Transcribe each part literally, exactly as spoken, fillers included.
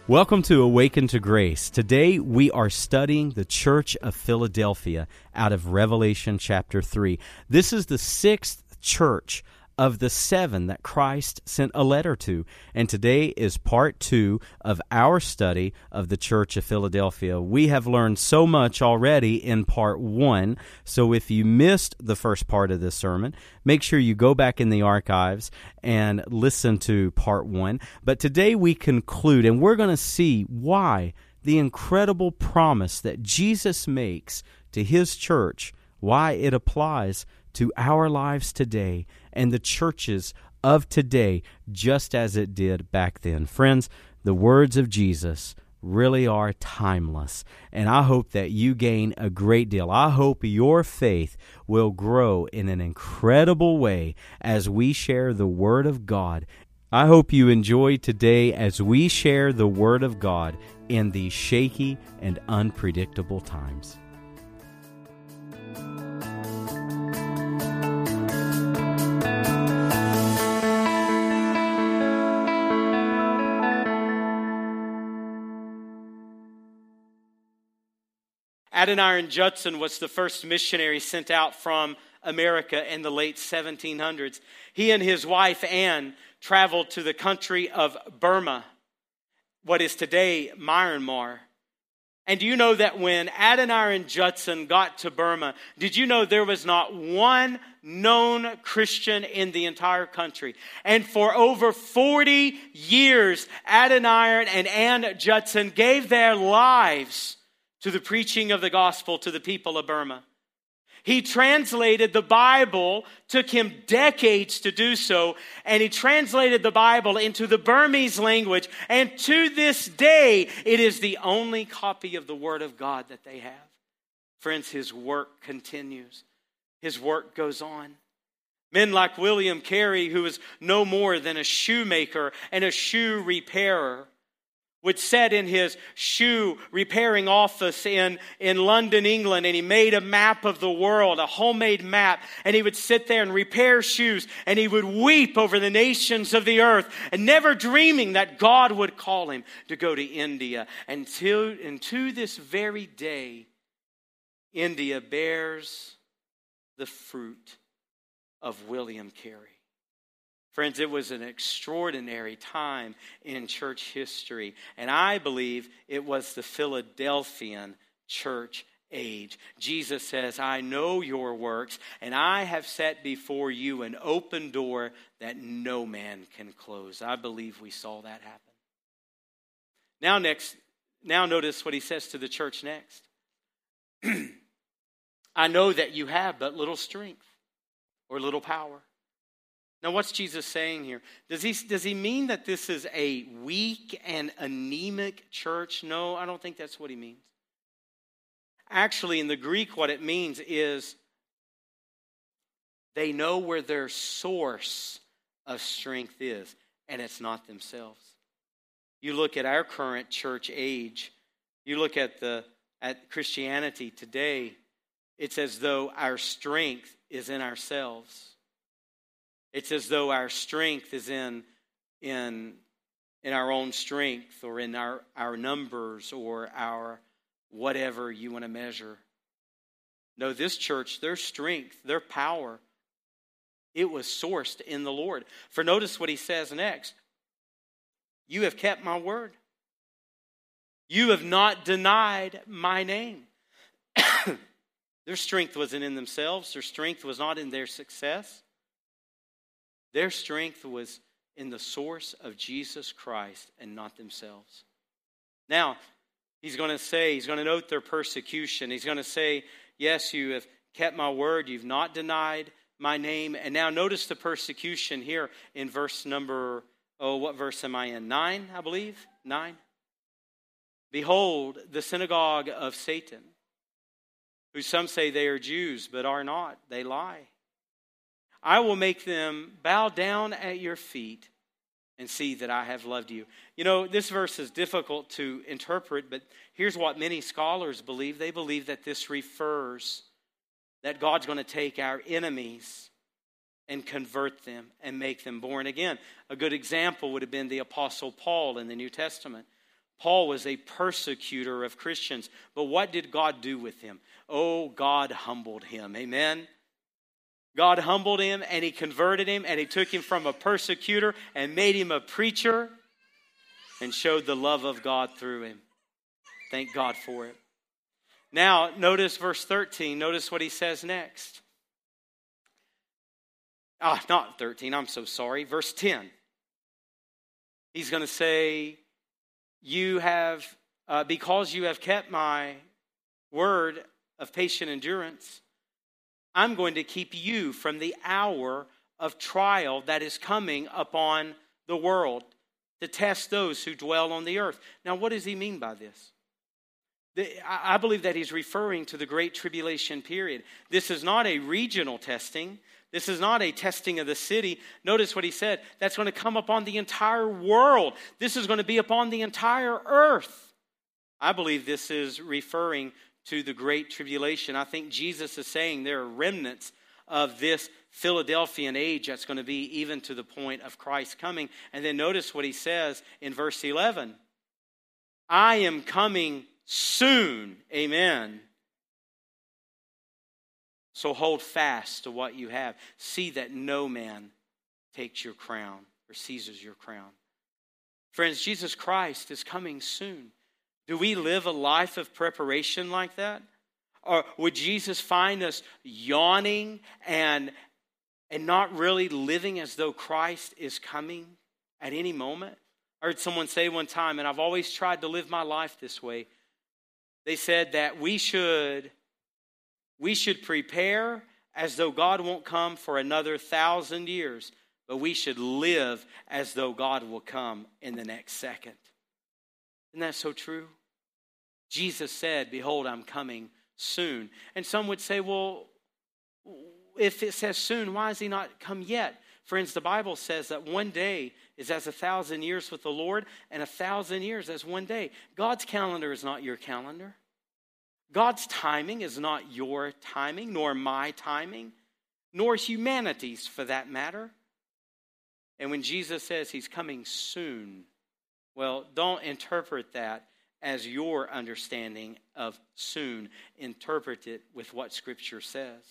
Welcome to Awaken to Grace. Today we are studying the Church of Philadelphia out of Revelation chapter three. This is the sixth church of the seven that Christ sent a letter to. And today is part two of our study of the Church of Philadelphia. We have learned so much already in part one, so if you missed the first part of this sermon, make sure you go back in the archives and listen to part one. But today we conclude, and we're going to see why the incredible promise that Jesus makes to His church, why it applies to our lives today and the churches of today, just as it did back then. Friends, the words of Jesus really are timeless, and I hope that you gain a great deal. I hope your faith will grow in an incredible way as we share the Word of God. I hope you enjoy today as we share the Word of God in these shaky and unpredictable times. Adoniram Judson was the first missionary sent out from America in the late seventeen hundreds. He and his wife, Anne, traveled to the country of Burma, what is today Myanmar. And do you know that when Adoniram Judson got to Burma, did you know there was not one known Christian in the entire country? And for over forty years, Adoniram and Anne Judson gave their lives to the preaching of the gospel to the people of Burma. He translated the Bible, took him decades to do so, and he translated the Bible into the Burmese language, and to this day, it is the only copy of the Word of God that they have. Friends, his work continues. His work goes on. Men like William Carey, who was no more than a shoemaker and a shoe repairer, would sit in his shoe repairing office in, in London, England, and he made a map of the world, a homemade map, and he would sit there and repair shoes, and he would weep over the nations of the earth, and never dreaming that God would call him to go to India. Until, and to this very day, India bears the fruit of William Carey. Friends, it was an extraordinary time in church history, and I believe it was the Philadelphian church age. Jesus says, I know your works, and I have set before you an open door that no man can close. I believe we saw that happen. Now next, now notice what he says to the church next. I know that you have but little strength or little power. Now, what's Jesus saying here? Does he, does he mean that this is a weak and anemic church? No, I don't think that's what he means. Actually, in the Greek, what it means is they know where their source of strength is, and it's not themselves. You look at our current church age, you look at the at Christianity today, it's as though our strength is in ourselves. It's as though our strength is in, in, in our own strength or in our, our numbers or our whatever you want to measure. No, this church, their strength, their power, it was sourced in the Lord. For notice what he says next. You have kept my word. You have not denied my name. Their strength wasn't in themselves. Their strength was not in their success. Their strength was in the source of Jesus Christ and not themselves. Now, he's going to say, he's going to note their persecution. He's going to say, yes, you have kept my word. You've not denied my name. And now notice the persecution here in verse number, oh, what verse am I in? Nine, I believe. Nine. Behold, the synagogue of Satan, who some say they are Jews, but are not. They lie. I will make them bow down at your feet and see that I have loved you. You know, this verse is difficult to interpret, but here's what many scholars believe. They believe that this refers that God's going to take our enemies and convert them and make them born again. A good example would have been the Apostle Paul in the New Testament. Paul was a persecutor of Christians. But what did God do with him? Oh, God humbled him. Amen. God humbled him and he converted him and he took him from a persecutor and made him a preacher and showed the love of God through him. Thank God for it. Now, notice verse thirteen. Notice what he says next. Ah, not thirteen. I'm so sorry. Verse ten. He's going to say, you have, uh, because you have kept my word of patient endurance, I'm going to keep you from the hour of trial that is coming upon the world to test those who dwell on the earth. Now, what does he mean by this? I believe that he's referring to the Great Tribulation period. This is not a regional testing. This is not a testing of the city. Notice what he said. That's going to come upon the entire world. This is going to be upon the entire earth. I believe this is referring to the Great Tribulation. I think Jesus is saying there are remnants of this Philadelphian age that's going to be even to the point of Christ coming. And then notice what he says in verse eleven. I am coming soon. Amen. So hold fast to what you have. See that no man takes your crown or seizes your crown. Friends, Jesus Christ is coming soon. Do we live a life of preparation like that? Or would Jesus find us yawning and, and not really living as though Christ is coming at any moment? I heard someone say one time, and I've always tried to live my life this way. They said that we should, we should prepare as though God won't come for another thousand years, but we should live as though God will come in the next second. Isn't that so true? Jesus said, behold, I'm coming soon. And some would say, well, if it says soon, why has he not come yet? Friends, the Bible says that one day is as a thousand years with the Lord, and a thousand years as one day. God's calendar is not your calendar. God's timing is not your timing, nor my timing, nor humanity's for that matter. And when Jesus says he's coming soon, well, don't interpret that as your understanding of soon. Interpret it with what Scripture says.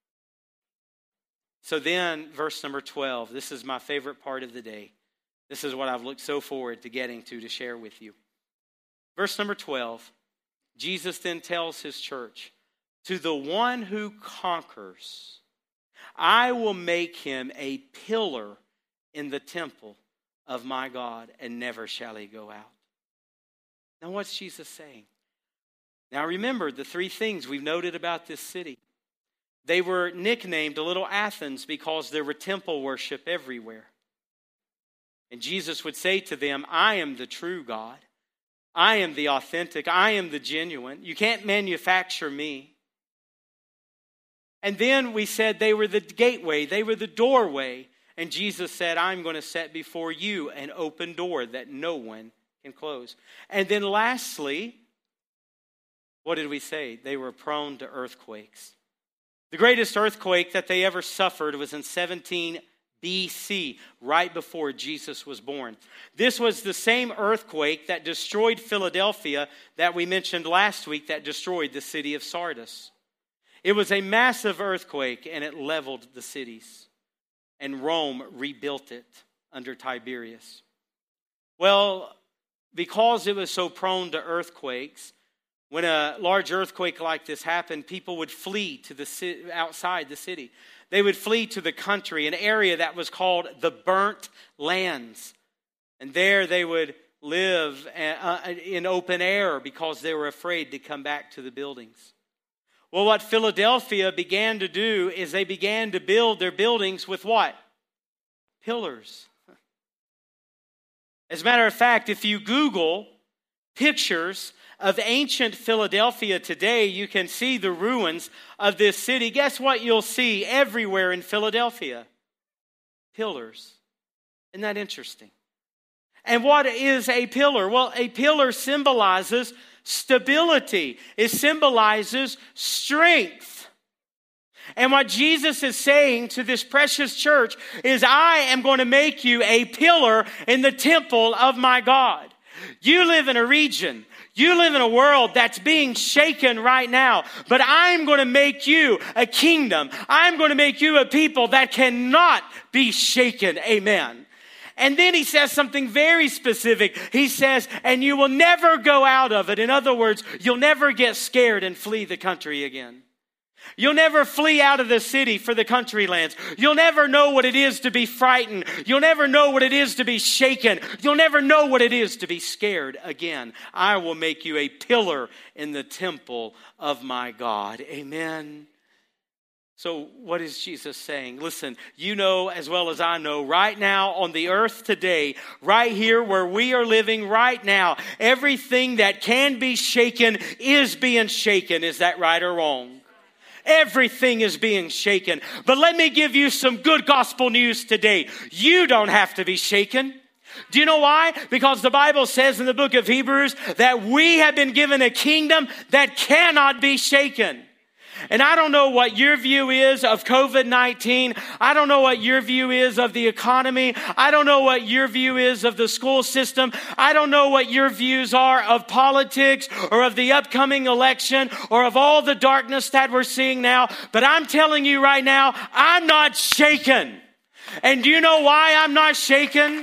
So then, verse number twelve, this is my favorite part of the day. This is what I've looked so forward to getting to to share with you. Verse number twelve, Jesus then tells his church, to the one who conquers, I will make him a pillar in the temple of my God, and never shall he go out. Now, what's Jesus saying? Now, remember the three things we've noted about this city. They were nicknamed Little Athens because there were temple worship everywhere. And Jesus would say to them, I am the true God. I am the authentic. I am the genuine. You can't manufacture me. And then we said they were the gateway. They were the doorway. And Jesus said, I'm going to set before you an open door that no one can close. And then lastly, what did we say? They were prone to earthquakes. The greatest earthquake that they ever suffered was in seventeen B C, right before Jesus was born. This was the same earthquake that destroyed Philadelphia that we mentioned last week, that destroyed the city of Sardis. It was a massive earthquake, and it leveled the cities. And Rome rebuilt it under Tiberius. Well, because it was so prone to earthquakes, when a large earthquake like this happened, people would flee to the ci- outside the city. They would flee to the country, an area that was called the Burnt Lands. And there they would live in open air because they were afraid to come back to the buildings. Well, what Philadelphia began to do is they began to build their buildings with what? Pillars. As a matter of fact, if you Google pictures of ancient Philadelphia today, you can see the ruins of this city. Guess what you'll see everywhere in Philadelphia? Pillars. Isn't that interesting? And what is a pillar? Well, a pillar symbolizes stability. It symbolizes strength. And what Jesus is saying to this precious church is, I am going to make you a pillar in the temple of my God. You live in a region, you live in a world that's being shaken right now, but I'm going to make you a kingdom. I'm going to make you a people that cannot be shaken. Amen. And then he says something very specific. He says, and you will never go out of it. In other words, you'll never get scared and flee the country again. You'll never flee out of the city for the country lands. You'll never know what it is to be frightened. You'll never know what it is to be shaken. You'll never know what it is to be scared again. I will make you a pillar in the temple of my God. Amen. So what is Jesus saying? Listen, you know as well as I know, right now on the earth today, right here where we are living right now, everything that can be shaken is being shaken. Is that right or wrong? Everything is being shaken. But let me give you some good gospel news today. You don't have to be shaken. Do you know why? Because the Bible says in the book of Hebrews that we have been given a kingdom that cannot be shaken. And I don't know what your view is of covid nineteen. I don't know what your view is of the economy. I don't know what your view is of the school system. I don't know what your views are of politics or of the upcoming election or of all the darkness that we're seeing now. But I'm telling you right now, I'm not shaken. And do you know why I'm not shaken?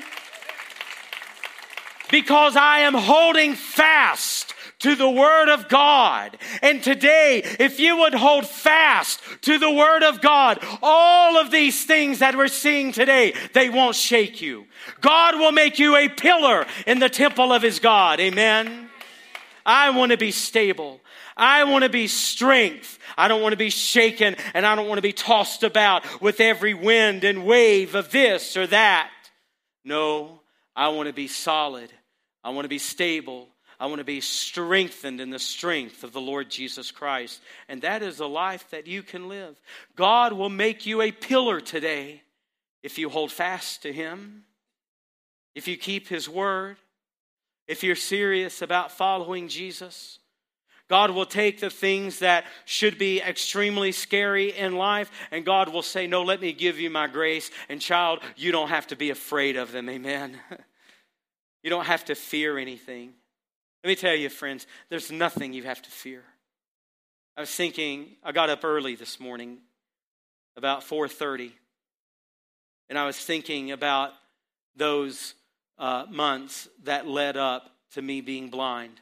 Because I am holding fast to the Word of God. And today, if you would hold fast to the Word of God, all of these things that we're seeing today, they won't shake you. God will make you a pillar in the temple of His God. Amen. I want to be stable. I want to be strength. I don't want to be shaken, and I don't want to be tossed about with every wind and wave of this or that. No, I want to be solid. I want to be stable. I want to be strengthened in the strength of the Lord Jesus Christ. And that is a life that you can live. God will make you a pillar today if you hold fast to Him, if you keep His word, if you're serious about following Jesus. God will take the things that should be extremely scary in life, and God will say, no, let me give you my grace. And child, you don't have to be afraid of them. Amen. You don't have to fear anything. Let me tell you, friends, there's nothing you have to fear. I was thinking, I got up early this morning, about four thirty, and I was thinking about those uh, months that led up to me being blind.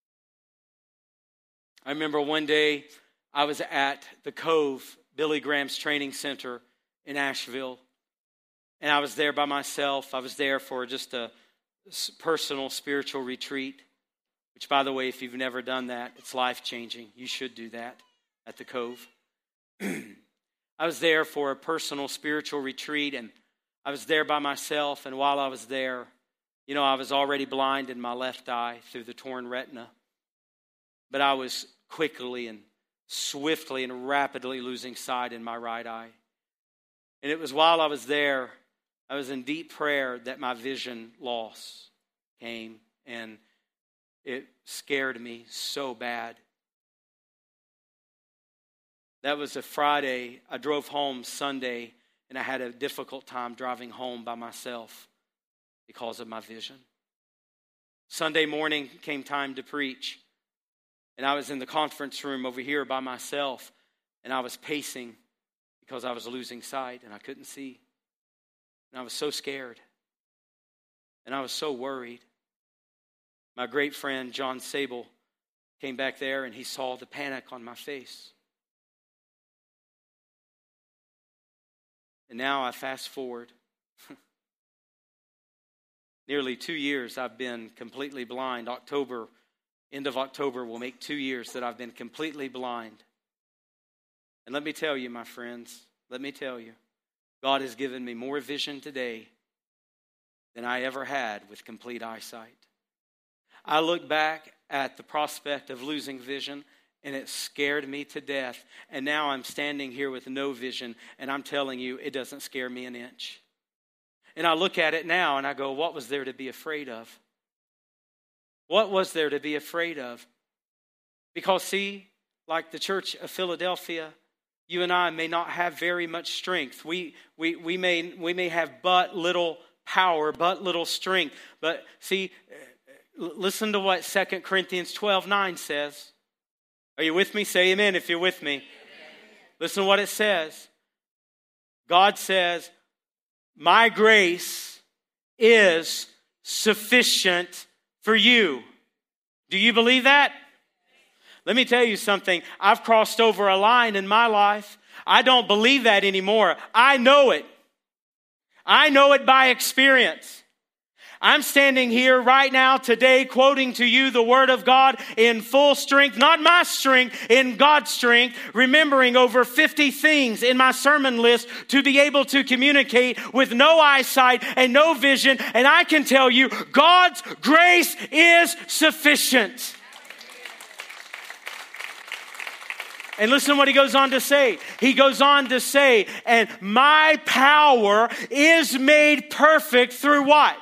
I remember one day I was at the Cove, Billy Graham's training center in Asheville, and I was there by myself. I was there for just a personal spiritual retreat. Which, by the way, if you've never done that, it's life-changing. You should do that at the Cove. I was there for a personal spiritual retreat, and I was there by myself. And while I was there, you know, I was already blind in my left eye through the torn retina. But I was quickly and swiftly and rapidly losing sight in my right eye. And it was while I was there, I was in deep prayer that my vision loss came, and it scared me so bad. That was a Friday. I drove home Sunday, and I had a difficult time driving home by myself because of my vision. Sunday morning came time to preach, and I was in the conference room over here by myself, and I was pacing because I was losing sight, and I couldn't see. And I was so scared, and I was so worried. My great friend, John Sable, came back there and he saw the panic on my face. And now I fast forward. Nearly two years I've been completely blind. October, end of October will make two years that I've been completely blind. And let me tell you, my friends, let me tell you, God has given me more vision today than I ever had with complete eyesight. I look back at the prospect of losing vision, and it scared me to death. And now I'm standing here with no vision, and I'm telling you, it doesn't scare me an inch. And I look at it now, and I go, what was there to be afraid of? What was there to be afraid of? Because, see, like the church of Philadelphia, you and I may not have very much strength. We, we, we, may, we may have but little power, but little strength. But, see, L- listen to what Second Corinthians twelve nine says. Are you with me? Say amen if you're with me. Amen. Listen to what it says. God says, my grace is sufficient for you. Do you believe that? Let me tell you something. I've crossed over a line in my life. I don't believe that anymore. I know it. I know it by experience. I'm standing here right now today quoting to you the Word of God in full strength, not my strength, in God's strength, remembering over fifty things in my sermon list to be able to communicate with no eyesight and no vision. And I can tell you, God's grace is sufficient. And listen to what he goes on to say. He goes on to say, and my power is made perfect through what?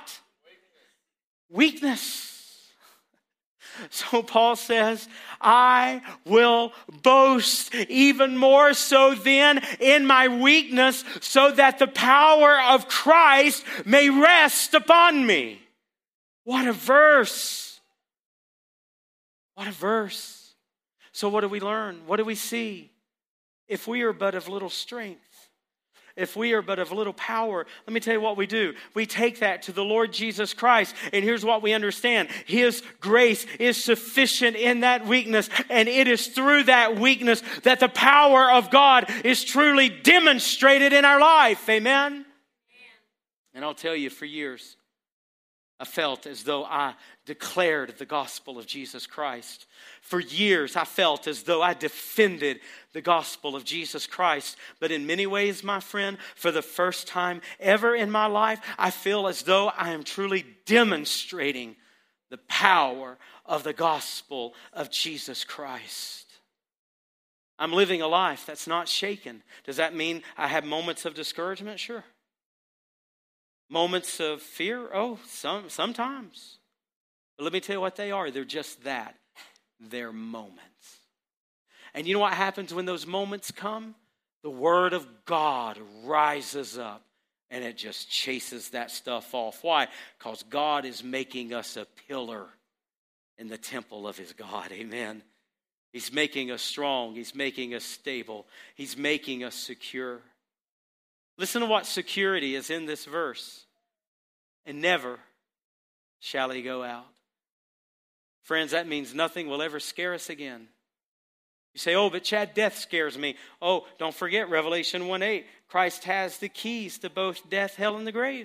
Weakness. So Paul says, I will boast even more so then in my weakness, so that the power of Christ may rest upon me. What a verse. What a verse. So what do we learn? What do we see? If we are but of little strength, if we are but of little power, let me tell you what we do. We take that to the Lord Jesus Christ. And here's what we understand. His grace is sufficient in that weakness. And it is through that weakness that the power of God is truly demonstrated in our life. Amen? Amen. And I'll tell you, for years, I felt as though I declared the gospel of Jesus Christ. For years, I felt as though I defended the gospel of Jesus Christ. But in many ways, my friend, for the first time ever in my life, I feel as though I am truly demonstrating the power of the gospel of Jesus Christ. I'm living a life that's not shaken. Does that mean I have moments of discouragement? Sure. Moments of fear? Oh, some sometimes. But let me tell you what they are. They're just that. They're moments. And you know what happens when those moments come? The Word of God rises up and it just chases that stuff off. Why? Because God is making us a pillar in the temple of His God. Amen. He's making us strong. He's making us stable. He's making us secure. Listen to what security is in this verse. And never shall He go out. Friends, that means nothing will ever scare us again. You say, oh, but Chad, death scares me. Oh, don't forget Revelation one eight. Christ has the keys to both death, hell, and the grave.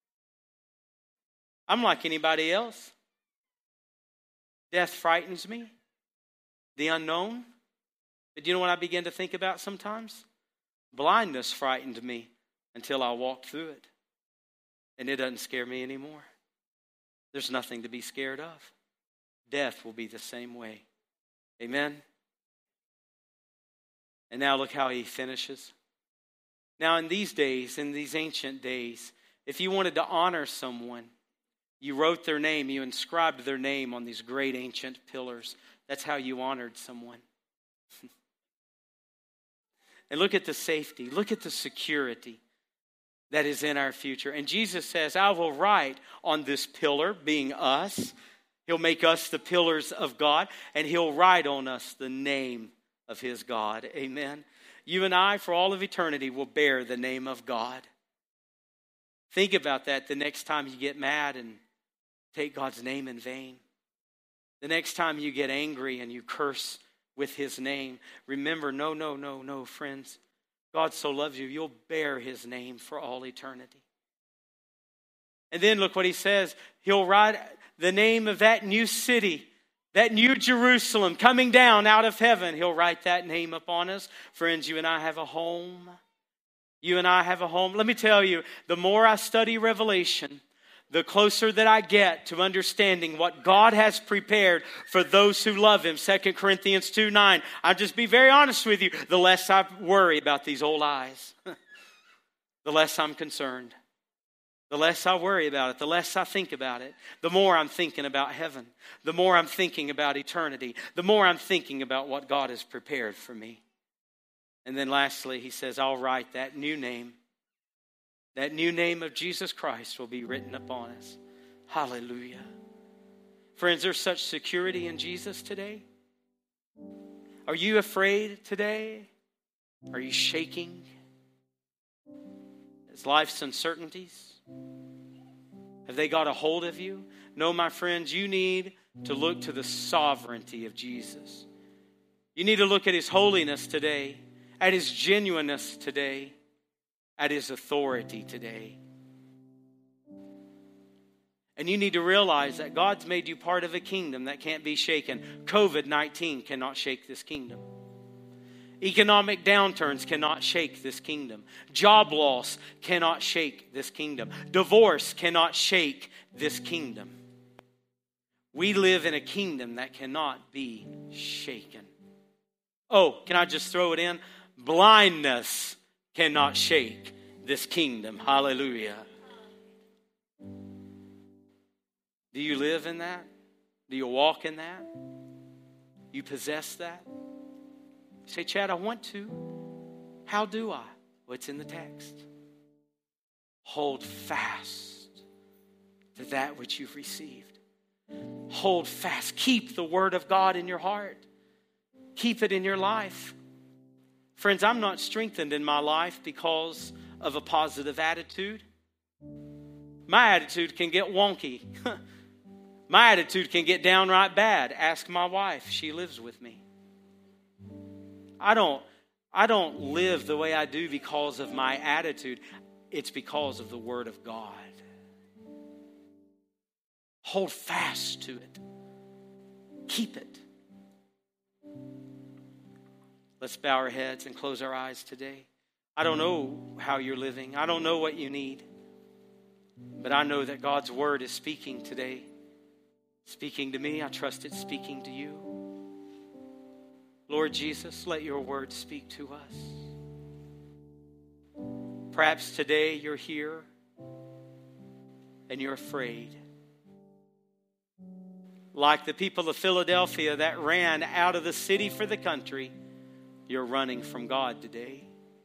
I'm like anybody else. Death frightens me. The unknown. But do you know what I begin to think about sometimes? Blindness frightened me until I walked through it. And it doesn't scare me anymore. There's nothing to be scared of. Death will be the same way. Amen? And now look how he finishes. Now in these days, in these ancient days, if you wanted to honor someone, you wrote their name, you inscribed their name on these great ancient pillars. That's how you honored someone. And look at the safety, look at the security that is in our future. And Jesus says, I will write on this pillar, being us. He'll make us the pillars of God, and He'll write on us the name of His God. Amen. You and I, for all of eternity, will bear the name of God. Think about that the next time you get mad and take God's name in vain. The next time you get angry and you curse with His name. Remember, no, no, no, no, friends. God so loves you, you'll bear His name for all eternity. And then look what He says. He'll write the name of that new city, that new Jerusalem coming down out of heaven. He'll write that name upon us. Friends, you and I have a home. You and I have a home. Let me tell you, the more I study Revelation, the closer that I get to understanding what God has prepared for those who love Him. Second Corinthians two nine. I'll just be very honest with you. The less I worry about these old eyes, the less I'm concerned. The less I worry about it, the less I think about it, the more I'm thinking about heaven. The more I'm thinking about eternity. The more I'm thinking about what God has prepared for me. And then lastly, he says, I'll write that new name. That new name of Jesus Christ will be written upon us. Hallelujah. Friends, there's such security in Jesus today. Are you afraid today? Are you shaking? Is life's uncertainties? Have they got a hold of you? No, my friends, you need to look to the sovereignty of Jesus. You need to look at His holiness today, at His genuineness today, at His authority today. And you need to realize that God's made you part of a kingdom that can't be shaken. covid nineteen cannot shake this kingdom. Economic downturns cannot shake this kingdom. Job loss cannot shake this kingdom. Divorce cannot shake this kingdom. We live in a kingdom that cannot be shaken. Oh, can I just throw it in? Blindness cannot shake this kingdom. Hallelujah. Do you live in that? Do you walk in that? You possess that? You say, Chad, I want to. How do I? Well, it's in the text. Hold fast to that which you've received. Hold fast. Keep the word of God in your heart. Keep it in your life. Friends, I'm not strengthened in my life because of a positive attitude. My attitude can get wonky. My attitude can get downright bad. Ask my wife. She lives with me. I don't, I don't live the way I do because of my attitude. It's because of the Word of God. Hold fast to it. Keep it. Let's bow our heads and close our eyes today. I don't know how you're living. I don't know what you need. But I know that God's Word is speaking today. Speaking to me. I trust it's speaking to you. Lord Jesus, let your word speak to us. Perhaps today you're here and you're afraid. Like the people of Philadelphia that ran out of the city for the country, you're running from God today.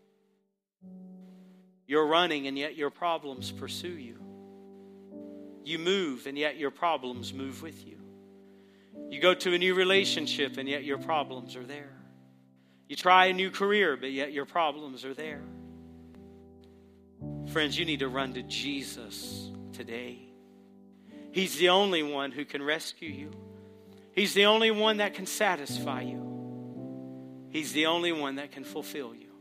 You're running and yet your problems pursue you. You move and yet your problems move with you. You go to a new relationship and yet your problems are there. You try a new career but yet your problems are there. Friends, you need to run to Jesus today. He's the only one who can rescue you. He's the only one that can satisfy you. He's the only one that can fulfill you.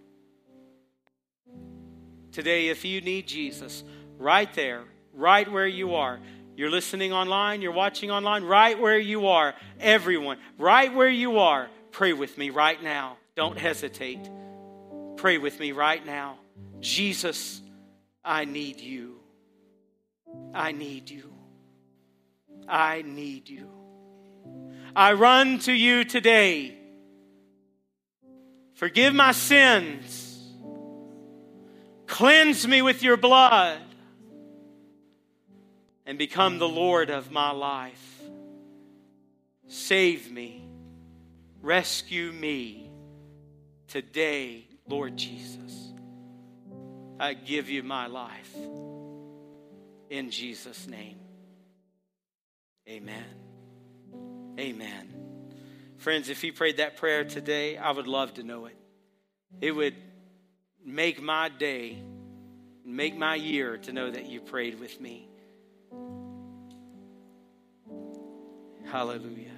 Today, if you need Jesus, right there, right where you are, you're listening online, you're watching online, right where you are, everyone, right where you are, pray with me right now. Don't hesitate. Pray with me right now. Jesus, I need you. I need you. I need you. I run to you today. Forgive my sins. Cleanse me with your blood. And become the Lord of my life. Save me. Rescue me. Today, Lord Jesus, I give you my life. In Jesus' name. Amen. Amen. Friends, if you prayed that prayer today, I would love to know it. It would make my day, make my year to know that you prayed with me. Hallelujah.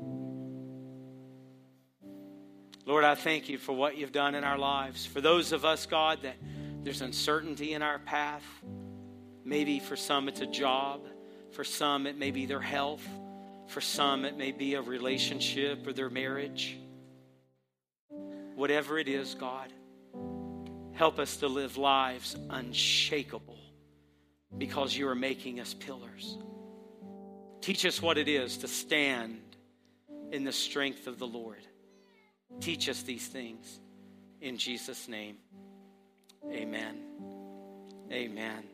Lord, I thank you for what you've done in our lives. For those of us, God, that there's uncertainty in our path. Maybe for some it's a job. For some it may be their health. For some it may be a relationship or their marriage. Whatever it is, God, help us to live lives unshakable because you are making us pillars. Teach us what it is to stand in the strength of the Lord. Teach us these things. In Jesus' name, amen. Amen.